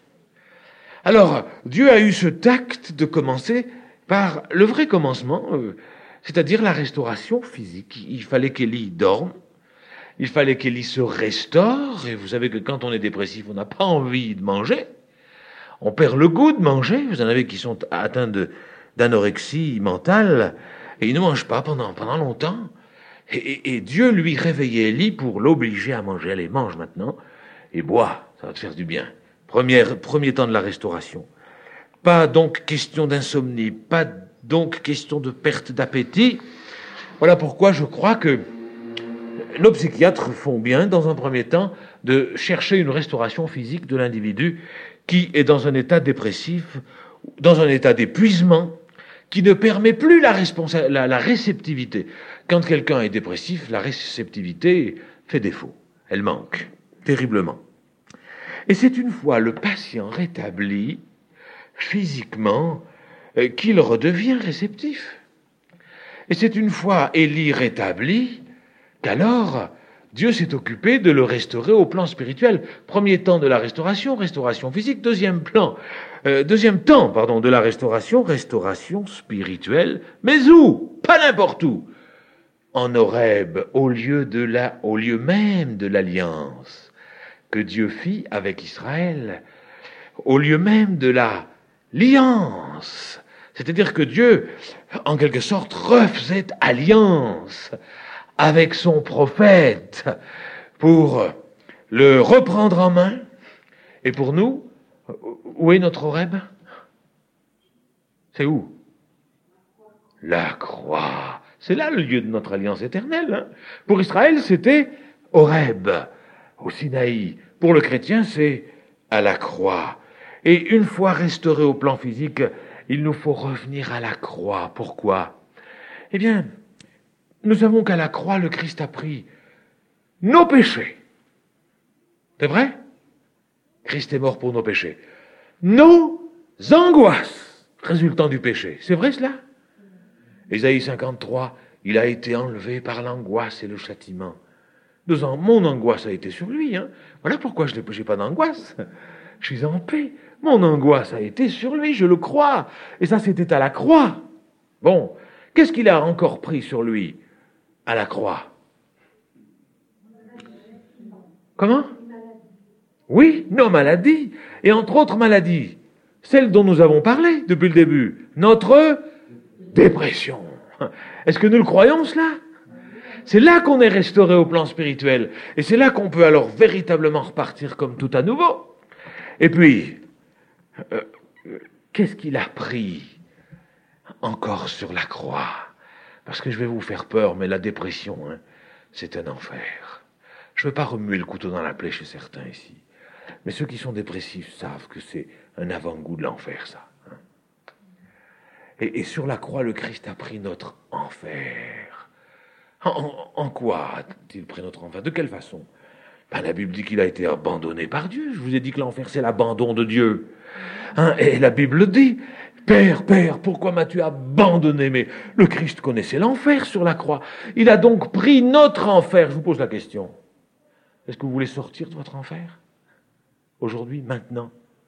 A: Alors, Dieu a eu ce tact de commencer par le vrai commencement, euh, c'est-à-dire la restauration physique. Il fallait qu'Élie dorme, il fallait qu'Élie se restaure, et vous savez que quand on est dépressif, on n'a pas envie de manger. On perd le goût de manger. Vous en avez qui sont atteints de, d'anorexie mentale, et ils ne mangent pas pendant, pendant longtemps. Et, et, et Dieu lui réveillait Élie pour l'obliger à manger. Allez, mange maintenant, et bois, ça va te faire du bien. Première, premier temps de la restauration. Pas donc question d'insomnie, pas donc question de perte d'appétit. Voilà pourquoi je crois que nos psychiatres font bien, dans un premier temps, de chercher une restauration physique de l'individu qui est dans un état dépressif, dans un état d'épuisement, qui ne permet plus la, responsa- la, la réceptivité. Quand quelqu'un est dépressif, la réceptivité fait défaut. Elle manque, terriblement. Et c'est une fois le patient rétabli, physiquement, euh, qu'il redevient réceptif. Et c'est une fois Élie rétabli, qu'alors Dieu s'est occupé de le restaurer au plan spirituel. Premier temps de la restauration, restauration physique. Deuxième plan, euh, deuxième temps, pardon, de la restauration, restauration spirituelle. Mais où? Pas n'importe où. En Horeb, au lieu de la, au lieu même de l'alliance que Dieu fit avec Israël, au lieu même de la l'alliance. C'est-à-dire que Dieu, en quelque sorte, refaisait alliance avec son prophète pour le reprendre en main. Et pour nous, où est notre Horeb? C'est où? La croix. C'est là le lieu de notre alliance éternelle. Hein. Pour Israël, c'était Horeb, au Sinaï. Pour le chrétien, c'est à la croix. Et une fois restauré au plan physique, il nous faut revenir à la croix. Pourquoi? Eh bien, nous savons qu'à la croix, le Christ a pris nos péchés. C'est vrai? Christ est mort pour nos péchés. Nos angoisses résultant du péché. C'est vrai cela? Ésaïe cinquante-trois, il a été enlevé par l'angoisse et le châtiment. Deux ans, mon angoisse a été sur lui. Hein. Voilà pourquoi je n'ai pas d'angoisse. Je suis en paix. Mon angoisse a été sur lui, je le crois. Et ça, c'était à la croix. Bon, qu'est-ce qu'il a encore pris sur lui à la croix? Comment? Oui, nos maladies, et entre autres maladies, celle dont nous avons parlé depuis le début, notre dépression. Est-ce que nous le croyons, cela? C'est là qu'on est restauré au plan spirituel, et c'est là qu'on peut alors véritablement repartir comme tout à nouveau. Et puis, euh, qu'est-ce qu'il a pris encore sur la croix? Parce que je vais vous faire peur, mais la dépression, hein, c'est un enfer. Je ne veux pas remuer le couteau dans la plaie chez certains ici. Mais ceux qui sont dépressifs savent que c'est un avant-goût de l'enfer, ça. Hein. Et, et sur la croix, le Christ a pris notre enfer. En, en, en quoi a-t-il pris notre enfer? De quelle façon? Ben, la Bible dit qu'il a été abandonné par Dieu. Je vous ai dit que l'enfer, c'est l'abandon de Dieu. Hein, et la Bible dit, Père, Père, pourquoi m'as-tu abandonné? Mais le Christ connaissait l'enfer sur la croix. Il a donc pris notre enfer. Je vous pose la question. Est-ce que vous voulez sortir de votre enfer? Aujourd'hui, maintenant?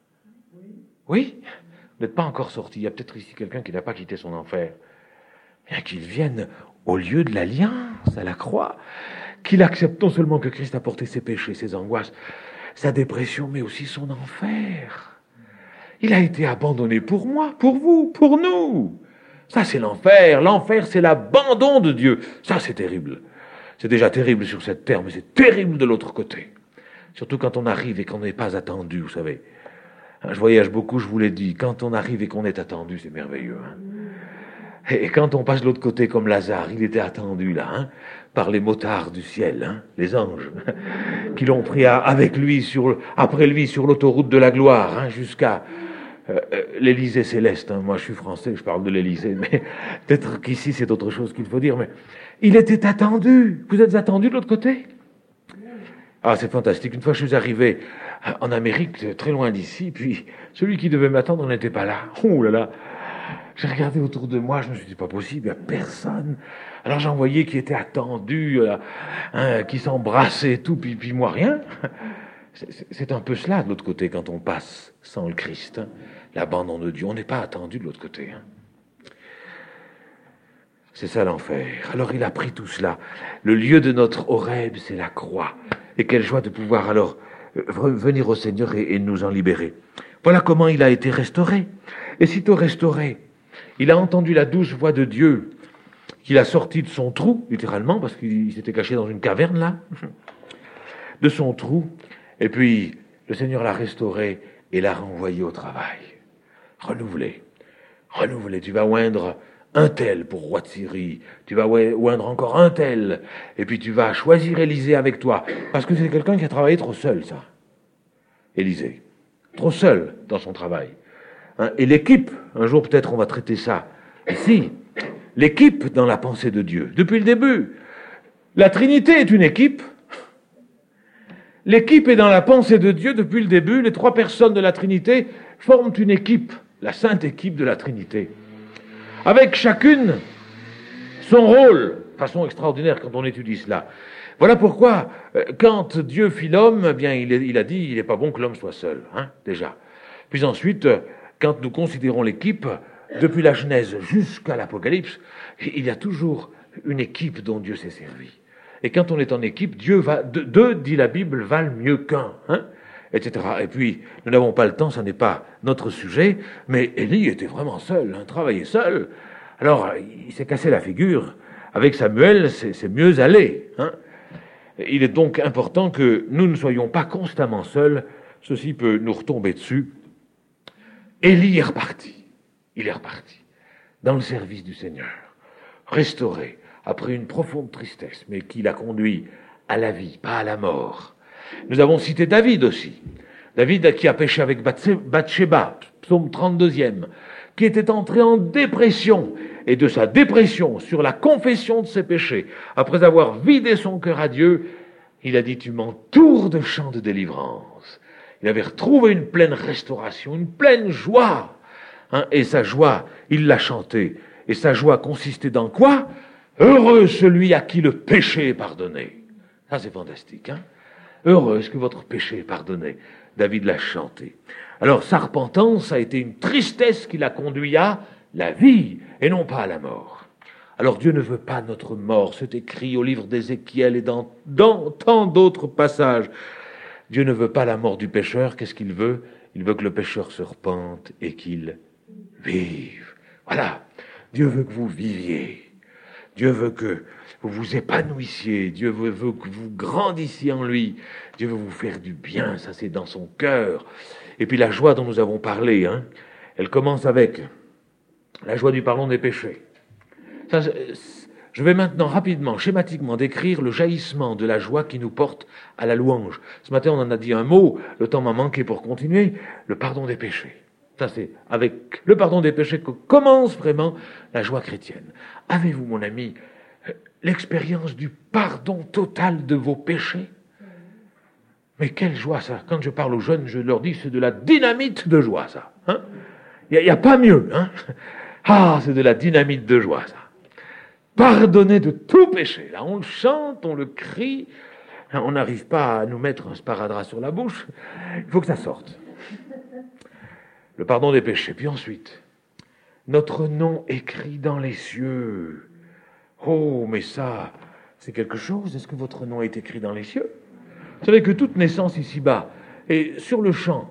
A: Oui? Vous n'êtes pas encore sorti. Il y a peut-être ici quelqu'un qui n'a pas quitté son enfer. Bien qu'il vienne au lieu de l'alliance, à la croix, qu'il accepte non seulement que Christ a porté ses péchés, ses angoisses, sa dépression, mais aussi son enfer. Il a été abandonné pour moi, pour vous, pour nous. Ça, c'est l'enfer. L'enfer, c'est l'abandon de Dieu. Ça, c'est terrible. C'est déjà terrible sur cette terre, mais c'est terrible de l'autre côté. Surtout quand on arrive et qu'on n'est pas attendu, vous savez. Je voyage beaucoup, je vous l'ai dit. Quand on arrive et qu'on est attendu, c'est merveilleux. Hein. Et quand on passe de l'autre côté comme Lazare, il était attendu là, hein, par les motards du ciel, hein, les anges, qui l'ont pris à, avec lui, sur, après lui, sur l'autoroute de la gloire, hein, jusqu'à euh, l'Élysée céleste. Hein. Moi, je suis français, je parle de l'Élysée, mais peut-être qu'ici, c'est autre chose qu'il faut dire. Mais il était attendu. Vous êtes attendu de l'autre côté? Ah, c'est fantastique. Une fois, je suis arrivé en Amérique, très loin d'ici, puis celui qui devait m'attendre n'était pas là. Oh là là! J'ai regardé autour de moi, je me suis dit, pas possible, il n'y a personne. Alors j'en voyais qui étaient attendus, euh, hein, qui s'embrassaient et tout, puis, puis moi rien. C'est, c'est un peu cela de l'autre côté quand on passe sans le Christ, hein, l'abandon de Dieu. On n'est pas attendu de l'autre côté. Hein. C'est ça l'enfer. Alors il a pris tout cela. Le lieu de notre Horeb, c'est la croix. Et quelle joie de pouvoir alors venir au Seigneur et, et nous en libérer. Voilà comment il a été restauré. Et sitôt restauré, il a entendu la douce voix de Dieu qu'il a sorti de son trou, littéralement, parce qu'il s'était caché dans une caverne là, de son trou. Et puis le Seigneur l'a restauré et l'a renvoyé au travail. Renouvelé. Renouvelé. Tu vas oindre un tel pour roi de Syrie, tu vas oindre encore un tel, et puis tu vas choisir Élisée avec toi, parce que c'est quelqu'un qui a travaillé trop seul, ça. Élisée. Trop seul dans son travail. Hein, et l'équipe, un jour peut-être on va traiter ça ici, l'équipe dans la pensée de Dieu, depuis le début. La Trinité est une équipe. L'équipe est dans la pensée de Dieu depuis le début. Les trois personnes de la Trinité forment une équipe, la sainte équipe de la Trinité. Avec chacune son rôle, façon extraordinaire quand on étudie cela. Voilà pourquoi, quand Dieu fit l'homme, eh bien, il, il a dit, il n'est pas bon que l'homme soit seul, hein, déjà. Puis ensuite, quand nous considérons l'équipe, depuis la Genèse jusqu'à l'Apocalypse, il y a toujours une équipe dont Dieu s'est servi. Et quand on est en équipe, Dieu va, deux, deux, dit la Bible, valent mieux qu'un, hein, et cetera. Et puis, nous n'avons pas le temps, ça n'est pas notre sujet, mais Élie était vraiment seul, hein, travaillait seul. Alors, il s'est cassé la figure. Avec Samuel, c'est, c'est mieux aller. Hein. Il est donc important que nous ne soyons pas constamment seuls. Ceci peut nous retomber dessus. Élie est reparti. Il est reparti dans le service du Seigneur, restauré après une profonde tristesse, mais qui l'a conduit à la vie, pas à la mort. Nous avons cité David aussi. David qui a péché avec Bathsheba, psaume trente-deuxième, qui était entré en dépression, et de sa dépression sur la confession de ses péchés, après avoir vidé son cœur à Dieu, il a dit, tu m'entoures de chants de délivrance. Il avait retrouvé une pleine restauration, une pleine joie, hein, et sa joie, il l'a chantée, et sa joie consistait dans quoi? Heureux celui à qui le péché est pardonné. Ça c'est fantastique, hein? Heureux est-ce que votre péché est pardonné. David l'a chanté. Alors sa repentance a été une tristesse qui l'a conduit à la vie et non pas à la mort. Alors Dieu ne veut pas notre mort, c'est écrit au livre d'Ézéchiel et dans, dans tant d'autres passages. Dieu ne veut pas la mort du pécheur. Qu'est-ce qu'il veut? Il veut que le pécheur se repente et qu'il vive. Voilà. Dieu veut que vous viviez. Dieu veut que vous vous épanouissiez. Dieu veut, veut que vous grandissiez en lui. Dieu veut vous faire du bien. Ça, c'est dans son cœur. Et puis la joie dont nous avons parlé, hein, elle commence avec la joie du pardon des péchés. Ça, je vais maintenant rapidement, schématiquement décrire le jaillissement de la joie qui nous porte à la louange. Ce matin, on en a dit un mot, le temps m'a manqué pour continuer, le pardon des péchés. Ça, c'est avec le pardon des péchés que commence vraiment la joie chrétienne. Avez-vous, mon ami, l'expérience du pardon total de vos péchés? Mais quelle joie, ça! Quand je parle aux jeunes, je leur dis, c'est de la dynamite de joie, ça. Hein? Il n'y a, a pas mieux. Hein? Ah, c'est de la dynamite de joie, ça. Pardonner de tout péché. Là, on le chante, on le crie. On n'arrive pas à nous mettre un sparadrap sur la bouche. Il faut que ça sorte. Le pardon des péchés. Puis ensuite, notre nom écrit dans les cieux. Oh, mais ça, c'est quelque chose. Est-ce que votre nom est écrit dans les cieux? Vous savez que toute naissance ici-bas est sur le champ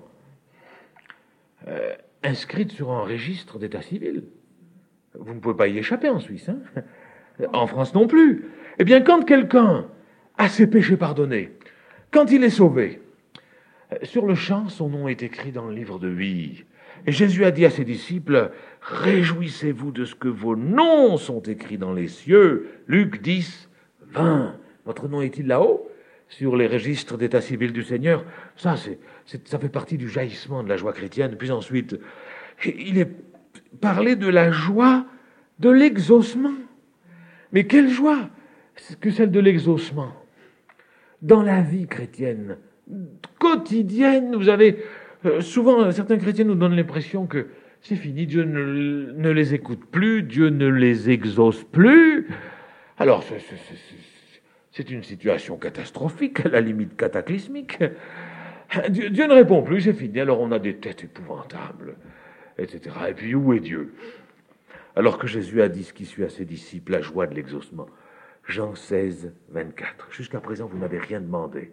A: euh, inscrite sur un registre d'état civil. Vous ne pouvez pas y échapper en Suisse, hein? En France non plus. Eh bien, quand quelqu'un a ses péchés pardonnés, quand il est sauvé, sur le champ, son nom est écrit dans le livre de vie. Et Jésus a dit à ses disciples, « Réjouissez-vous de ce que vos noms sont écrits dans les cieux. » Luc dix, vingt. Votre nom est-il là-haut, sur les registres d'état civil du Seigneur? Ça, c'est, c'est, ça fait partie du jaillissement de la joie chrétienne. Puis ensuite, il est parlé de la joie de l'exaucement. Mais quelle joie que celle de l'exaucement. Dans la vie chrétienne, quotidienne, vous avez... Euh, souvent, certains chrétiens nous donnent l'impression que c'est fini, Dieu ne, ne les écoute plus, Dieu ne les exauce plus. Alors, c'est, c'est, c'est, c'est une situation catastrophique, à la limite cataclysmique. Dieu, Dieu ne répond plus, c'est fini. Alors on a des têtes épouvantables, et cetera. Et puis, où est Dieu? Alors que Jésus a dit ce qui suit à ses disciples, la joie de l'exaucement. Jean seize, vingt-quatre. Jusqu'à présent, vous n'avez rien demandé.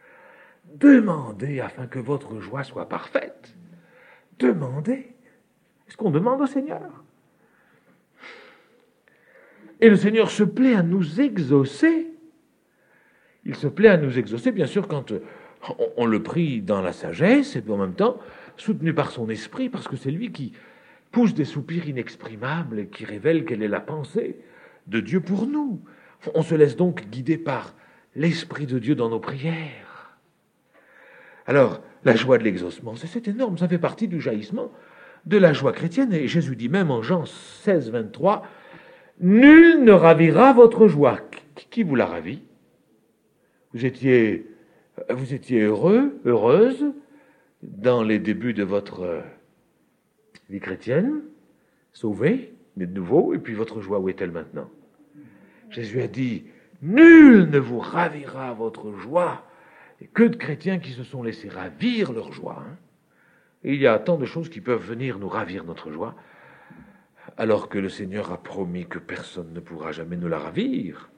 A: Demandez afin que votre joie soit parfaite. Demandez. Est-ce qu'on demande au Seigneur? Et le Seigneur se plaît à nous exaucer. Il se plaît à nous exaucer, bien sûr, quand on, on le prie dans la sagesse, et puis en même temps, soutenu par son esprit, parce que c'est lui qui pousse des soupirs inexprimables et qui révèle quelle est la pensée de Dieu pour nous. On se laisse donc guider par l'Esprit de Dieu dans nos prières. Alors, la joie de l'exaucement, c'est, c'est énorme, ça fait partie du jaillissement de la joie chrétienne. Et Jésus dit même en Jean seize, vingt-trois, « Nul ne ravira votre joie. » Qui vous la ravit? Vous étiez, vous étiez heureux, heureuse, dans les débuts de votre vie chrétienne, sauvé, né de nouveau, et puis votre joie, où est-elle maintenant? Jésus a dit, nul ne vous ravira votre joie. Et que de chrétiens qui se sont laissés ravir leur joie. Hein? Et il y a tant de choses qui peuvent venir nous ravir notre joie, alors que le Seigneur a promis que personne ne pourra jamais nous la ravir.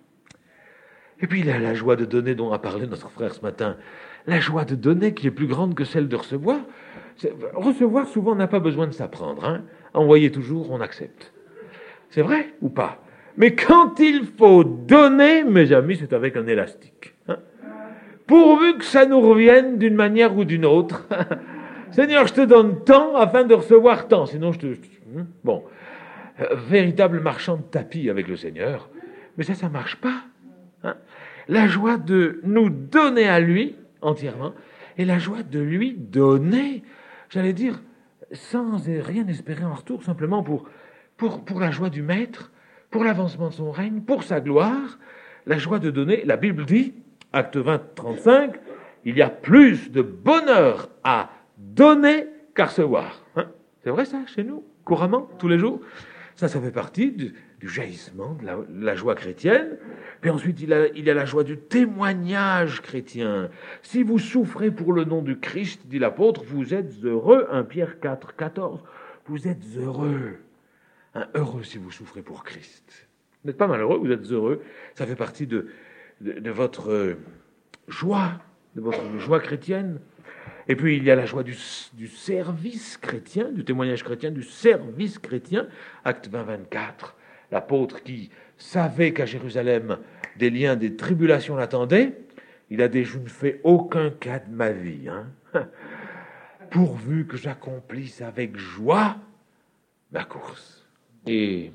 A: Et puis il y a la joie de donner dont a parlé notre frère ce matin. La joie de donner qui est plus grande que celle de recevoir. C'est, recevoir, souvent, on n'a pas besoin de s'apprendre. Hein? Envoyer toujours, on accepte. C'est vrai ou pas? Mais quand il faut donner, mes amis, c'est avec un élastique. Hein? Pourvu que ça nous revienne d'une manière ou d'une autre. Seigneur, je te donne tant afin de recevoir tant. Sinon, je te... Bon, euh, véritable marchand de tapis avec le Seigneur. Mais ça, ça ne marche pas. Hein? La joie de nous donner à lui entièrement et la joie de lui donner, j'allais dire, sans rien espérer en retour, simplement pour, pour, pour la joie du Maître, pour l'avancement de son règne, pour sa gloire, la joie de donner. La Bible dit, acte vingt, trente-cinq, il y a plus de bonheur à donner qu'à recevoir. Hein? C'est vrai ça, chez nous, couramment, tous les jours? Ça, ça fait partie du, du jaillissement de la, de la joie chrétienne. Puis ensuite, il, a, il y a la joie du témoignage chrétien. Si vous souffrez pour le nom du Christ, dit l'apôtre, vous êtes heureux. un Pierre quatre, quatorze. Vous êtes heureux. Hein, heureux si vous souffrez pour Christ. Vous n'êtes pas malheureux, vous êtes heureux. Ça fait partie de, de, de votre euh, joie, de de votre joie chrétienne. Et puis il y a la joie du, du service chrétien, du témoignage chrétien, du service chrétien, acte vingt, vingt-quatre. L'apôtre qui savait qu'à Jérusalem, des liens, des tribulations l'attendaient, il a dit, je ne fais aucun cas de ma vie, hein, pourvu que j'accomplisse avec joie ma course. Et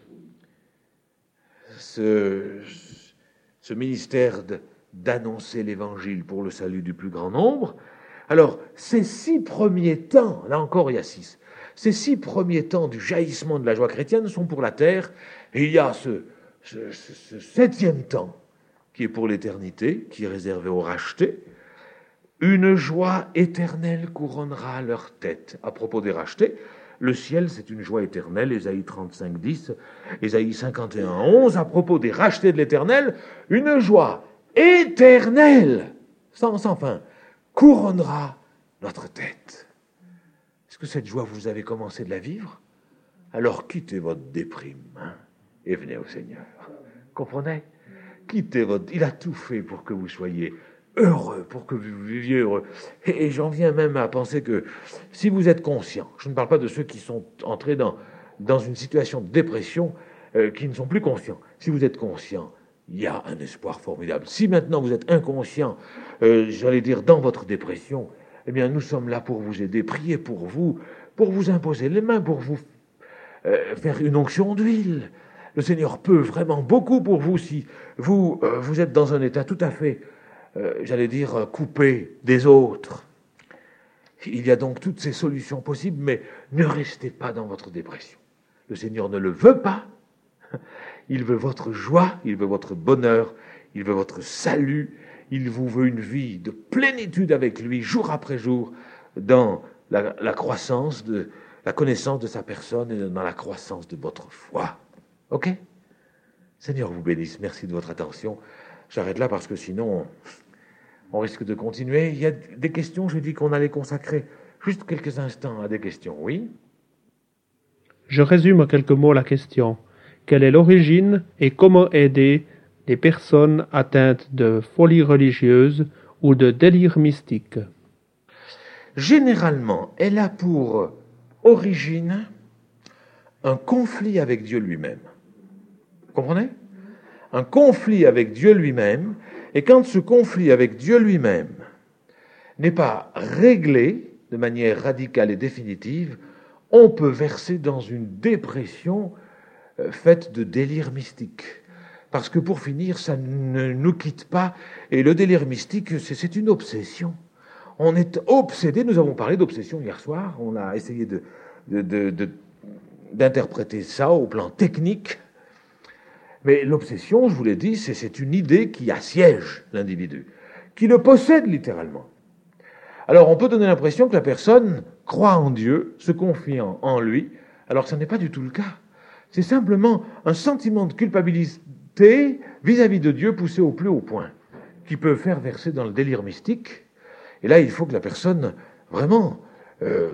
A: ce, ce ministère de, d'annoncer l'évangile pour le salut du plus grand nombre, alors ces six premiers temps, là encore il y a six, ces six premiers temps du jaillissement de la joie chrétienne sont pour la terre, et il y a ce, ce, ce, ce septième temps qui est pour l'éternité, qui est réservé aux rachetés. Une joie éternelle couronnera leur tête. À propos des rachetés, le ciel, c'est une joie éternelle, Ésaïe trente-cinq, dix, Ésaïe cinquante et un, onze, à propos des rachetés de l'éternel, une joie éternelle, sans, sans fin, couronnera notre tête. Est-ce que cette joie, vous avez commencé de la vivre? Alors quittez votre déprime, hein, et venez au Seigneur. Comprenez? Quittez votre... Il a tout fait pour que vous soyez heureux, pour que vous viviez heureux. Et, et j'en viens même à penser que si vous êtes conscient, je ne parle pas de ceux qui sont entrés dans, dans une situation de dépression, euh, qui ne sont plus conscients. Si vous êtes conscient, il y a un espoir formidable. Si maintenant vous êtes inconscient, euh, j'allais dire dans votre dépression, eh bien nous sommes là pour vous aider, prier pour vous, pour vous imposer les mains, pour vous euh, faire une onction d'huile. Le Seigneur peut vraiment beaucoup pour vous si vous, euh, vous êtes dans un état tout à fait, euh, j'allais dire, euh, coupé des autres. Il y a donc toutes ces solutions possibles, mais ne restez pas dans votre dépression. Le Seigneur ne le veut pas. Il veut votre joie, il veut votre bonheur, il veut votre salut, il vous veut une vie de plénitude avec lui, jour après jour, dans la, la croissance, de la connaissance de sa personne et dans la croissance de votre foi. Ok? Seigneur vous bénisse, merci de votre attention. J'arrête là parce que sinon, on risque de continuer. Il y a des questions, je dis qu'on allait consacrer juste quelques instants à des questions, oui?
B: Je résume en quelques mots la question. Quelle est l'origine et comment aider les personnes atteintes de folie religieuse ou de délire mystique?
A: Généralement, elle a pour origine un conflit avec Dieu lui-même. Vous comprenez? Un conflit avec Dieu lui-même, et quand ce conflit avec Dieu lui-même n'est pas réglé de manière radicale et définitive, on peut verser dans une dépression euh, faite de délire mystique. Parce que pour finir, ça ne nous quitte pas, et le délire mystique, c'est, c'est une obsession. On est obsédé, nous avons parlé d'obsession hier soir, on a essayé de, de, de, de, d'interpréter ça au plan technique. Mais l'obsession, je vous l'ai dit, c'est, c'est une idée qui assiège l'individu, qui le possède littéralement. Alors on peut donner l'impression que la personne croit en Dieu, se confie en, en lui, alors que ce n'est pas du tout le cas. C'est simplement un sentiment de culpabilité vis-à-vis de Dieu poussé au plus haut point, qui peut faire verser dans le délire mystique. Et là, il faut que la personne, vraiment, euh,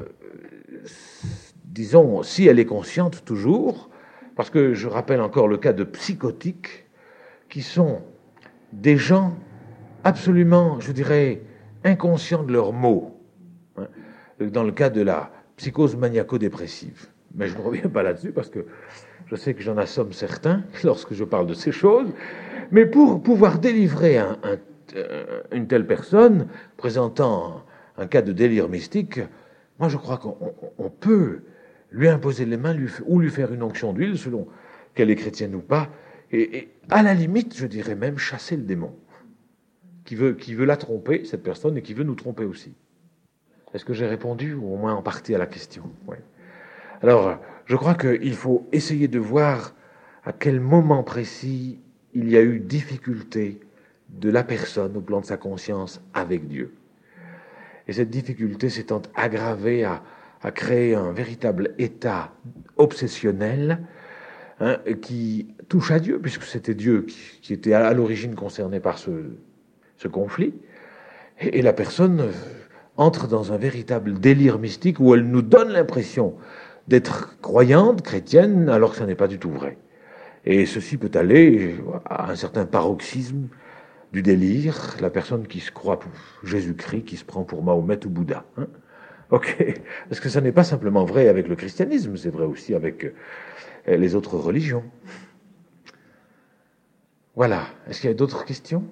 A: disons, si elle est consciente toujours, parce que je rappelle encore le cas de psychotiques, qui sont des gens absolument, je dirais, inconscients de leurs maux, hein, dans le cas de la psychose maniaco-dépressive. Mais je ne reviens pas là-dessus, parce que je sais que j'en assomme certains lorsque je parle de ces choses, mais pour pouvoir délivrer un, un, une telle personne présentant un cas de délire mystique, moi je crois qu'on on, on peut lui imposer les mains lui, ou lui faire une onction d'huile, selon qu'elle est chrétienne ou pas, et, et à la limite, je dirais même, chasser le démon, qui veut, qui veut la tromper, cette personne, et qui veut nous tromper aussi. Est-ce que j'ai répondu, ou au moins en partie, à la question? Oui. Alors, je crois qu'il faut essayer de voir à quel moment précis il y a eu difficulté de la personne au plan de sa conscience avec Dieu. Et cette difficulté s'étant aggravée à, à créer un véritable état obsessionnel, hein, qui touche à Dieu, puisque c'était Dieu qui, qui était à, à l'origine concerné par ce, ce conflit. Et, et la personne entre dans un véritable délire mystique où elle nous donne l'impression d'être croyante, chrétienne, alors que ce n'est pas du tout vrai. Et ceci peut aller à un certain paroxysme du délire, la personne qui se croit pour Jésus-Christ, qui se prend pour Mahomet ou Bouddha. Hein? Ok, parce que ça n'est pas simplement vrai avec le christianisme, c'est vrai aussi avec euh, les autres religions. Voilà. Est-ce qu'il y a d'autres questions?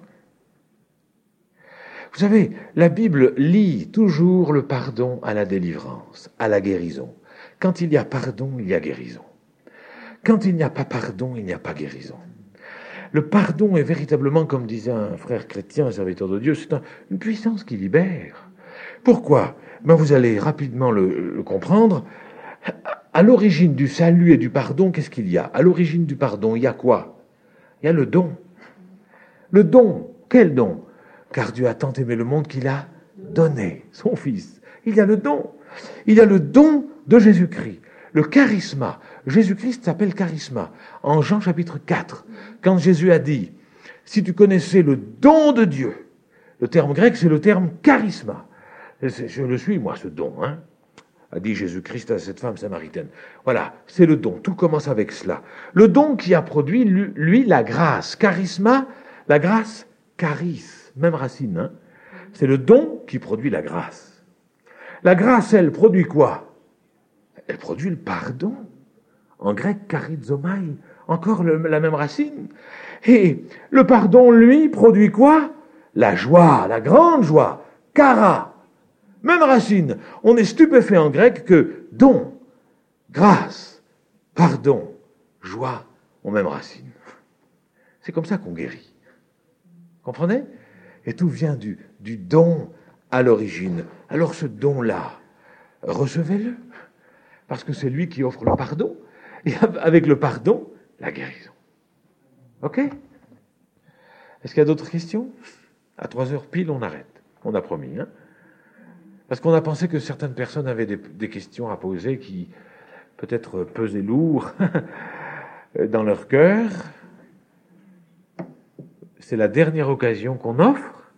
A: Vous savez, la Bible lie toujours le pardon à la délivrance, à la guérison. Quand il y a pardon, il y a guérison. Quand il n'y a pas pardon, il n'y a pas guérison. Le pardon est véritablement, comme disait un frère chrétien, un serviteur de Dieu, c'est un, une puissance qui libère. Pourquoi? Ben vous allez rapidement le, le comprendre. À l'origine du salut et du pardon, qu'est-ce qu'il y a? À l'origine du pardon, il y a quoi? Il y a le don. Le don. Quel don? Car Dieu a tant aimé le monde qu'il a donné son Fils. Il y a le don. Il y a le don de Jésus-Christ. Le charisma. Jésus-Christ s'appelle charisma. En Jean chapitre quatre, quand Jésus a dit, si tu connaissais le don de Dieu, le terme grec c'est le terme charisma. Je le suis, moi, ce don, hein, a dit Jésus-Christ à cette femme samaritaine. Voilà, c'est le don. Tout commence avec cela. Le don qui a produit, lui, la grâce. Charisma, la grâce, charis, même racine. Hein. C'est le don qui produit la grâce. La grâce, elle, produit quoi? Elle produit le pardon. En grec, charizomai, encore le, la même racine. Et le pardon, lui, produit quoi? La joie, la grande joie. Chara, même racine. On est stupéfait en grec que don, grâce, pardon, joie ont même racine. C'est comme ça qu'on guérit. Comprenez? Et tout vient du, du don à l'origine. Alors ce don-là, recevez-le. Parce que c'est lui qui offre le pardon. Et avec le pardon, la guérison. Ok? Est-ce qu'il y a d'autres questions? À trois heures pile, on arrête. On a promis. Hein? Parce qu'on a pensé que certaines personnes avaient des, des questions à poser qui peut-être pesaient lourd dans leur cœur. C'est la dernière occasion qu'on offre.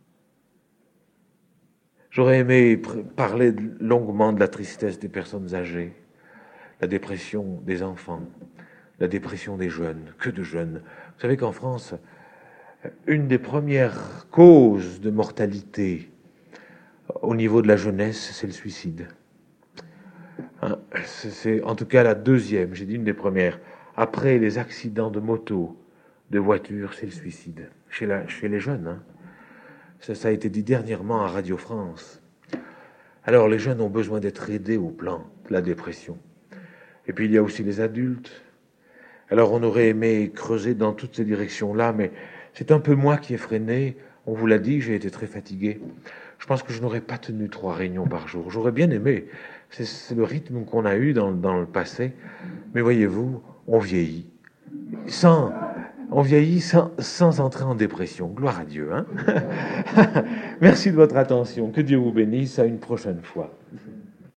A: J'aurais aimé pr- parler longuement de la tristesse des personnes âgées, la dépression des enfants, la dépression des jeunes. Que de jeunes. Vous savez qu'en France, une des premières causes de mortalité au niveau de la jeunesse, c'est le suicide. Hein, c'est, c'est en tout cas la deuxième, j'ai dit une des premières. Après les accidents de moto, de voiture, c'est le suicide. Chez, la, chez les jeunes. Hein. Ça, ça a été dit dernièrement à Radio France. Alors les jeunes ont besoin d'être aidés au plan de la dépression. Et puis il y a aussi les adultes. Alors on aurait aimé creuser dans toutes ces directions-là, mais c'est un peu moi qui ai freiné. On vous l'a dit, j'ai été très fatigué. Je pense que je n'aurais pas tenu trois réunions par jour. J'aurais bien aimé. C'est, c'est le rythme qu'on a eu dans, dans le passé. Mais voyez-vous, on vieillit. Sans, on vieillit sans, sans entrer en dépression. Gloire à Dieu. Hein. Merci de votre attention. Que Dieu vous bénisse. À une prochaine fois.